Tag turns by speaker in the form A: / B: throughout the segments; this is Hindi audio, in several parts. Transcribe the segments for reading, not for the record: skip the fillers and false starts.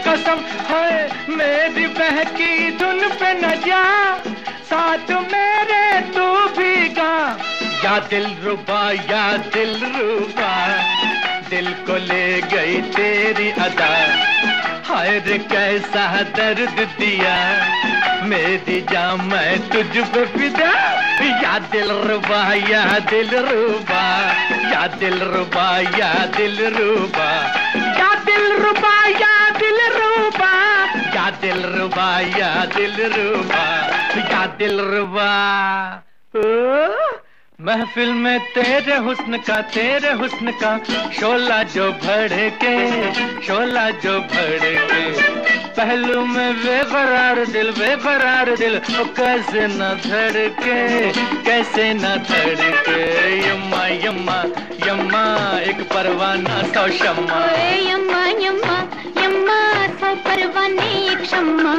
A: कसम है मेरी बहकी धुन पे न जा, साथ मेरे तू भी गा। या दिल रुबा या दिल रुबा, दिल को ले गई तेरी अदा, हाय रे कैसा दर्द दिया मेरी जान मैं तुझ पे फिदा। या दिल रुबा या दिल रुबा, या दिल रुबा या दिल रुबा, या दिल रुबा या दिल रुबा, या दिल रुबा या दिल रुबा, या दिल रुबा। महफिल में तेरे हुस्न का शोला जो भड़के, शोला जो भड़के, पहलू में बेकरार दिल ओ कैसे न धड़के, कैसे न धड़के। यम्मा यम्मा यम्मा एक परवाना सौ शम्मा,
B: यम्मा यम्मा यम्मा सौ परवाने एक शम्मा।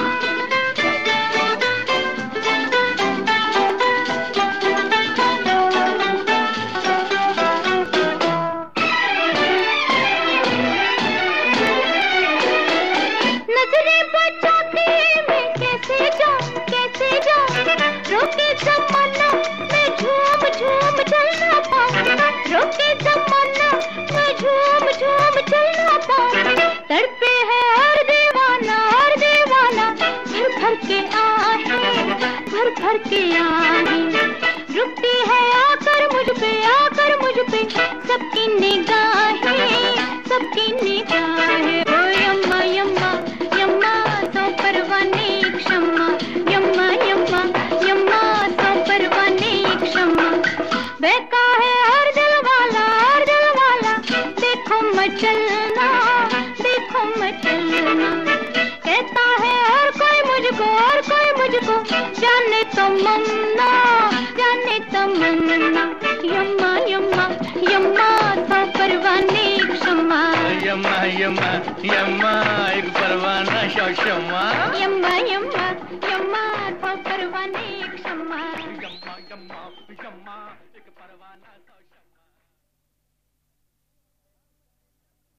B: रोके ज़माना मैं झूम झूम चलना पाऊं, रोके ज़माना मैं झूम झूम चलना पाऊं। तड़पे है हर दीवाना भर भर के आहें, भर भर के आहें। रुकती है आकर मुझ पे सबकी निगाहें, सबकी निगाहें। ओ यम्मा यम्मा यम्मा सौ परवाने एक शम्मा, यम्मा यम्मा यम्मा सौ परवाने एक शम्मा। बहका है हर दिल वाला देखो मचलना, देखो मचलना। कहता है हर कोई मुझको जाने तो मन्ना, जाने तो मन्ना। यम्मा यम्मा यम्मा सौ परवाने एक शम्मा,
A: यम्मा यम्मा यम्मा एक परवाना सौ शम्मा,
B: यम्मा यम्मा यम्मा सौ परवाने एक शम्मा,
A: यम्मा यम्मा यम्मा एक परवाना सौ शम्मा।